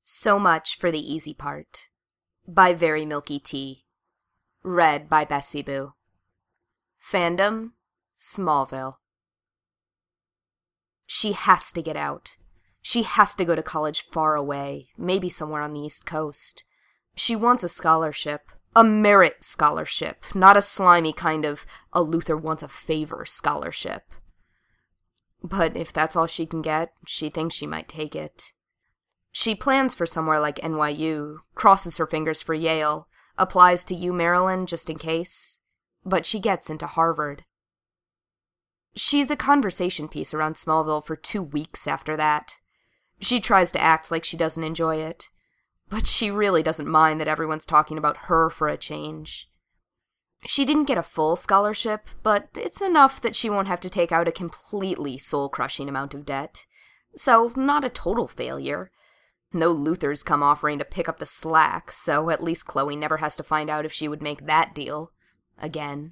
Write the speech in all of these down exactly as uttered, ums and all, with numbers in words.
So Much for the Easy Part by Very Milky Tea. Read by Bessie Boo. Fandom, Smallville. She has to get out. She has to go to college far away, maybe somewhere on the East Coast. She wants a scholarship, a merit scholarship, not a slimy kind of a Luther wants a favor scholarship. But if that's all she can get, she thinks she might take it. She plans for somewhere like N Y U, crosses her fingers for Yale, applies to U Maryland just in case, but she gets into Harvard. She's a conversation piece around Smallville for two weeks after that. She tries to act like she doesn't enjoy it, but she really doesn't mind that everyone's talking about her for a change. She didn't get a full scholarship, but it's enough that she won't have to take out a completely soul-crushing amount of debt. So, not a total failure. No Luthers come offering to pick up the slack, so at least Chloe never has to find out if she would make that deal. Again.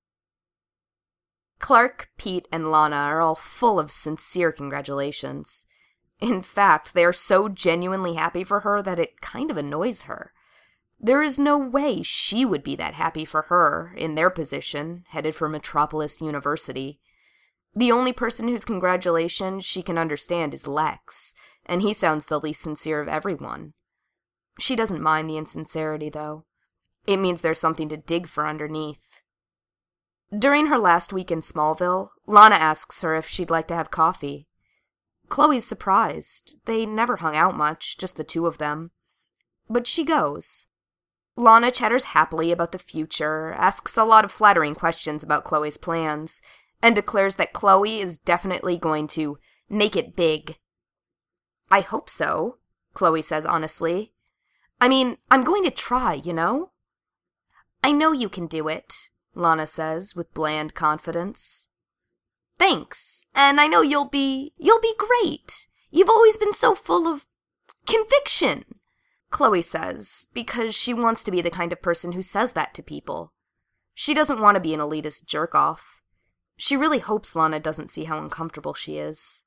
Clark, Pete, and Lana are all full of sincere congratulations. In fact, they are so genuinely happy for her that it kind of annoys her. There is no way she would be that happy for her, in their position, headed for Metropolis University. The only person whose congratulations she can understand is Lex, and he sounds the least sincere of everyone. She doesn't mind the insincerity, though. It means there's something to dig for underneath. During her last week in Smallville, Lana asks her if she'd like to have coffee. Chloe's surprised. They never hung out much, just the two of them. But she goes. Lana chatters happily about the future, asks a lot of flattering questions about Chloe's plans, and declares that Chloe is definitely going to make it big. I hope so, Chloe says honestly. I mean, I'm going to try, you know? I know you can do it, Lana says with bland confidence. Thanks, and I know you'll be, you'll be great. You've always been so full of conviction, Chloe says, because she wants to be the kind of person who says that to people. She doesn't want to be an elitist jerk-off. She really hopes Lana doesn't see how uncomfortable she is.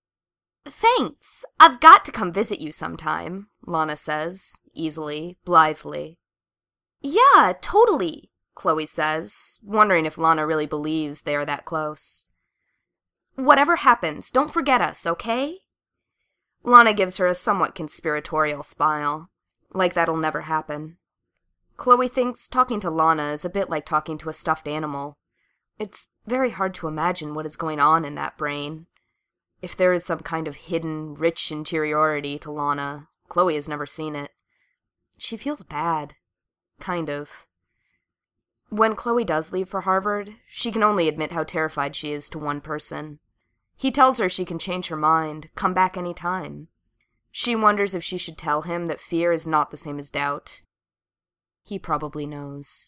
Thanks. I've got to come visit you sometime, Lana says, easily, blithely. Yeah, totally, Chloe says, wondering if Lana really believes they are that close. Whatever happens, don't forget us, okay? Lana gives her a somewhat conspiratorial smile, like that'll never happen. Chloe thinks talking to Lana is a bit like talking to a stuffed animal. It's very hard to imagine what is going on in that brain. If there is some kind of hidden, rich interiority to Lana, Chloe has never seen it. She feels bad. Kind of. When Chloe does leave for Harvard, she can only admit how terrified she is to one person. He tells her she can change her mind, come back any time. She wonders if she should tell him that fear is not the same as doubt. He probably knows.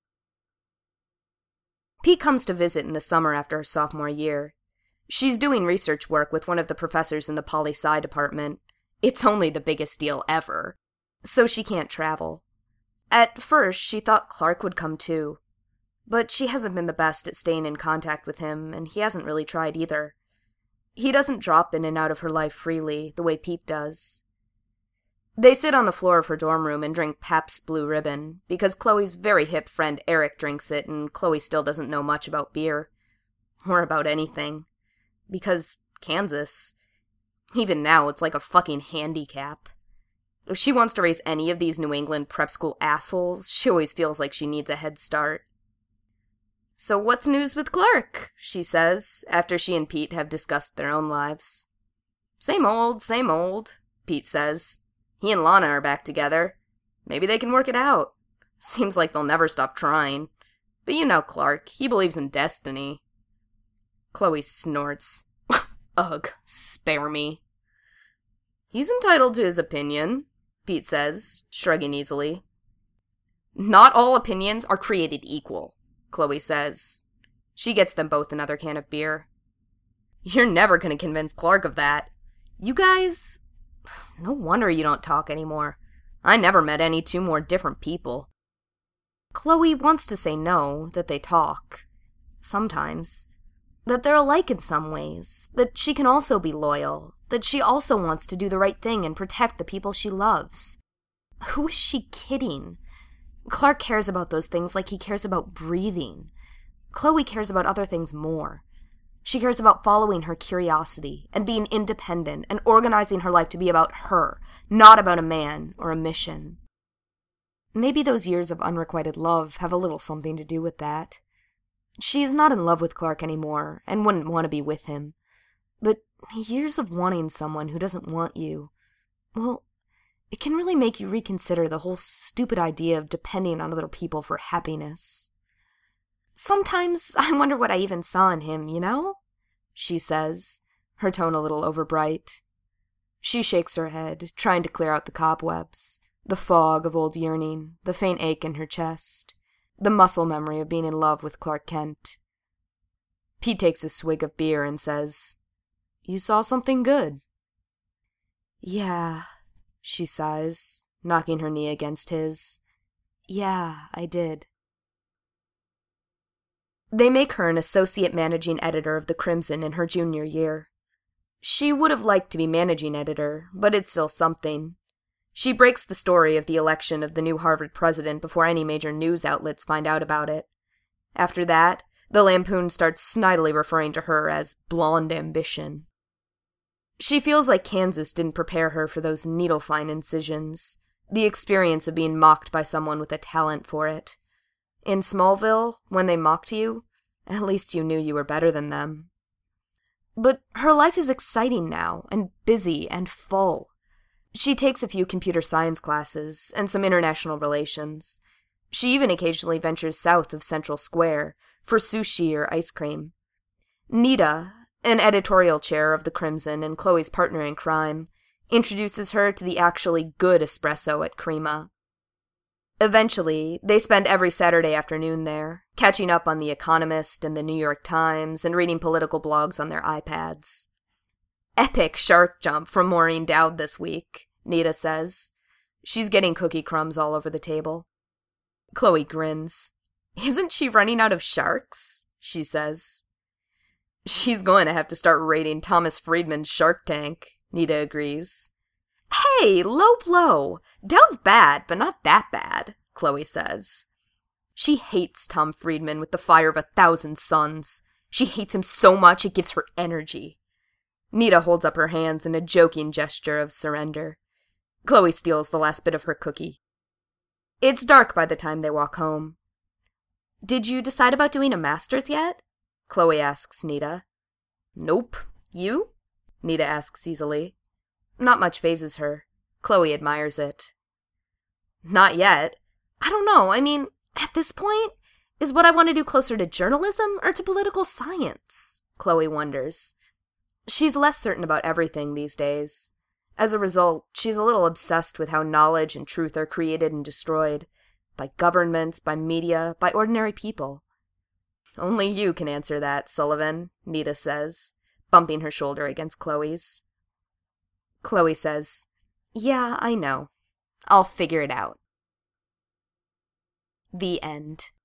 Pete comes to visit in the summer after her sophomore year. She's doing research work with one of the professors in the poli-sci department. It's only the biggest deal ever, so she can't travel. At first, she thought Clark would come too, but she hasn't been the best at staying in contact with him, and he hasn't really tried either. He doesn't drop in and out of her life freely, the way Pete does. They sit on the floor of her dorm room and drink Pabst Blue Ribbon, because Chloe's very hip friend Eric drinks it, and Chloe still doesn't know much about beer. Or about anything. Because Kansas. Even now, it's like a fucking handicap. If she wants to raise any of these New England prep school assholes, she always feels like she needs a head start. So what's news with Clark? She says, after she and Pete have discussed their own lives. Same old, same old, Pete says. He and Lana are back together. Maybe they can work it out. Seems like they'll never stop trying. But you know Clark, he believes in destiny. Chloe snorts. Ugh, spare me. He's entitled to his opinion, Pete says, shrugging easily. Not all opinions are created equal, Chloe says. She gets them both another can of beer. You're never going to convince Clark of that. You guys... No wonder you don't talk anymore. I never met any two more different people. Chloe wants to say no, that they talk. Sometimes. That they're alike in some ways. That she can also be loyal. that she also wants to do the right thing and protect the people she loves. Who is she kidding? Clark cares about those things like he cares about breathing. Chloe cares about other things more. She cares about following her curiosity and being independent and organizing her life to be about her, not about a man or a mission. Maybe those years of unrequited love have a little something to do with that. She's not in love with Clark anymore and wouldn't want to be with him. But years of wanting someone who doesn't want you, well, it can really make you reconsider the whole stupid idea of depending on other people for happiness. Sometimes I wonder what I even saw in him, you know? She says, her tone a little overbright. She shakes her head, trying to clear out the cobwebs, the fog of old yearning, the faint ache in her chest, the muscle memory of being in love with Clark Kent. Pete takes a swig of beer and says, "You saw something good." "Yeah," she sighs, knocking her knee against his. "Yeah, I did." They make her an associate managing editor of the Crimson in her junior year. She would have liked to be managing editor, but it's still something. She breaks the story of the election of the new Harvard president before any major news outlets find out about it. After that, the Lampoon starts snidely referring to her as blonde ambition. She feels like Kansas didn't prepare her for those needle-fine incisions, the experience of being mocked by someone with a talent for it. In Smallville, when they mocked you, at least you knew you were better than them. But her life is exciting now, and busy and full. She takes a few computer science classes, and some international relations. She even occasionally ventures south of Central Square, for sushi or ice cream. Nita, an editorial chair of the Crimson and Chloe's partner in crime, introduces her to the actually good espresso at Crema. Eventually, they spend every Saturday afternoon there, catching up on The Economist and The New York Times and reading political blogs on their iPads. "Epic shark jump from Maureen Dowd this week," Nita says. She's getting cookie crumbs all over the table. Chloe grins. "Isn't she running out of sharks?" she says. "She's going to have to start raiding Thomas Friedman's Shark Tank," Nita agrees. "Hey, low blow! Dowd's bad, but not that bad," Chloe says. She hates Tom Friedman with the fire of a thousand suns. She hates him so much it gives her energy. Nita holds up her hands in a joking gesture of surrender. Chloe steals the last bit of her cookie. It's dark by the time they walk home. "Did you decide about doing a master's yet?" Chloe asks Nita. "Nope. You?" Nita asks easily. Not much phases her. Chloe admires it. "Not yet. I don't know, I mean, at this point, is what I want to do closer to journalism or to political science?" Chloe wonders. She's less certain about everything these days. As a result, she's a little obsessed with how knowledge and truth are created and destroyed. By governments, by media, by ordinary people. "Only you can answer that, Sullivan," Nita says, bumping her shoulder against Chloe's. Chloe says, "Yeah, I know. I'll figure it out." The end.